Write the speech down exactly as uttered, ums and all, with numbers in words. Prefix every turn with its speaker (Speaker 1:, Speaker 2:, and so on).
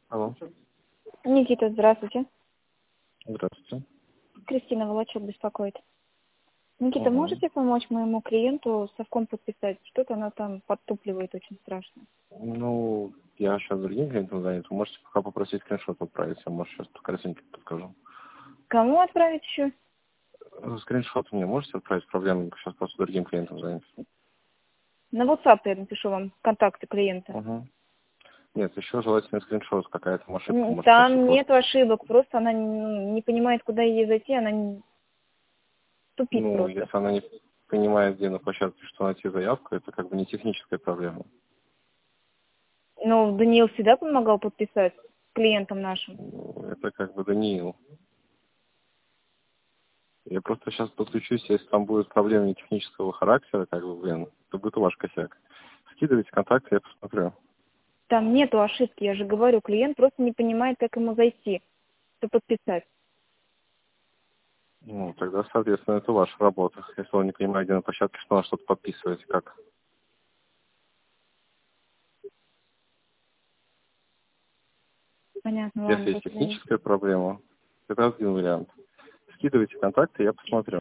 Speaker 1: Алло.
Speaker 2: Никита, здравствуйте.
Speaker 1: Здравствуйте.
Speaker 2: Кристина Волочок беспокоит. Никита,
Speaker 1: Угу.
Speaker 2: можете помочь моему клиенту совком подписать? Что-то она там подтупливает очень страшно.
Speaker 1: Ну, я сейчас другим клиентом занят. Вы можете пока попросить скриншот отправить. Я, может, сейчас по картинке подскажу.
Speaker 2: Кому отправить еще?
Speaker 1: Э, Скриншот мне можете отправить? Проблема, сейчас просто другим клиентом занят.
Speaker 2: На WhatsApp я напишу вам контакты клиента.
Speaker 1: Угу. Нет, еще желательно скриншот. Какая там ошибка
Speaker 2: М,
Speaker 1: может пойти
Speaker 2: Там
Speaker 1: просто.
Speaker 2: нет ошибок, просто она не не понимает, куда ей зайти, она не- тупит
Speaker 1: Ну,
Speaker 2: просто.
Speaker 1: если она не понимает, где на площадке, что найти заявку, это как бы не техническая проблема.
Speaker 2: Но Даниил всегда помогал подписать клиентам нашим.
Speaker 1: Ну, это как бы Даниил. Я просто сейчас подключусь, если там будут проблемы технического характера, как бы, блин, это будет ваш косяк. Скидывайте контакты, я посмотрю.
Speaker 2: Там нету ошибки, я же говорю, клиент просто не понимает, как ему зайти, что подписать.
Speaker 1: Ну, тогда, соответственно, это ваша работа. Если он не понимает, где на площадке, что надо что-то подписывать, как.
Speaker 2: Понятно, ладно,
Speaker 1: Если есть
Speaker 2: до свидания.
Speaker 1: техническая проблема, это один вариант. Скидывайте контакты, я посмотрю.